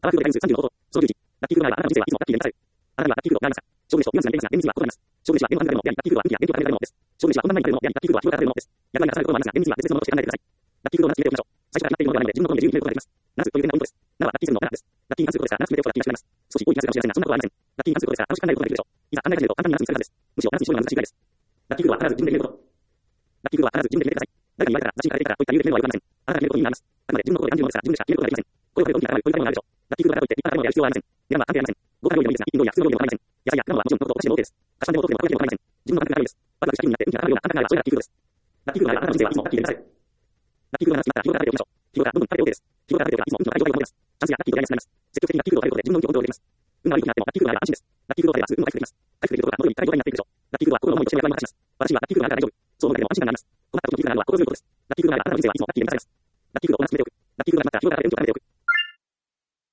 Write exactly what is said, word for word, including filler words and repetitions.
アワークル回数さんじゅうのこと、そのじゅういち、ラッキークル前はあなたの人生はいつもラッキーで満たされる。あなたにはラッキークルをがありました。勝負でしょ、よんじゅうさんにんが厳密には心があります。勝負でしは縁の半分でも、やり、ラッキークルは運気や勉強が与えられるものです。勝負でしは困難になるもの、やり、ラッキークルは広がられるものです。役割がされることもありますが、厳密には別々のものとして考えてください。ラッキークルをなぜ決めておきましょう。最初から決まっているものではないので、自分の好みで自由に決めることができます。なぜという点がポイントです。なはラッキーするのならです。ラッキーに関することですが、なぜ決めておくことがラッキーらしくなります。少し多い気がするかもしれませんが、そんなことはありません。ラッキーに関することですが、楽しく考えることができるでしょう。いざ考え始めると簡単になすにするはずです。むしろなすにしようが難しいくらいです。ラッキークルは必ず自分で決めること。ラッキークルは必ず自分で決めてください。誰かに言われたら、雑誌に書かれていたからといった理由で決めるのはよくありません。あなたが決めることになります。あくまで自分の心で何ていうものですが、自分でしか決めることができません。声をかけて大きな声で、こういうことになるでしょう。ラッキークルはだからといって、立派なものをやる必要はありません。値段は関係ありません。豪華料理でもいいですが、一品料理や普通の料理でも構いません。野菜や果物はもちろん、どうぞお菓子でも OK です。菓子パンでも豆腐でもたこ焼きでも構いません。自分の感覚があるんです。ワクワクした気分になって運気が上がるような簡単なような、それがラッキークルです。ラッキークルはあなたの人生はいつもラッキーで満たされる。ラッキークルが話す決まったら日頃から食べておきましょう。日頃からどんどん食べて OK です。日頃から食べておけばいつも運気の高い状態を保てます。チャンスやラッキーと大安になります。積極的にラッキークルを食べることで自分の運気をコントロールできます。運が悪い時になってもラッキークルがあれば安心です。ラッキークルを食べればすぐ運も回復できます。回復できることが喉に高い状態になっているでしょう。ラッキークルは心の思いとしての役割を果たします。私はラッキークルがあれば大丈夫。そう思うだけでも安心感があります。この後気づかないのは心強いことです。ラッキークルがあればあなたの人生はいつもラッキーで満たされます。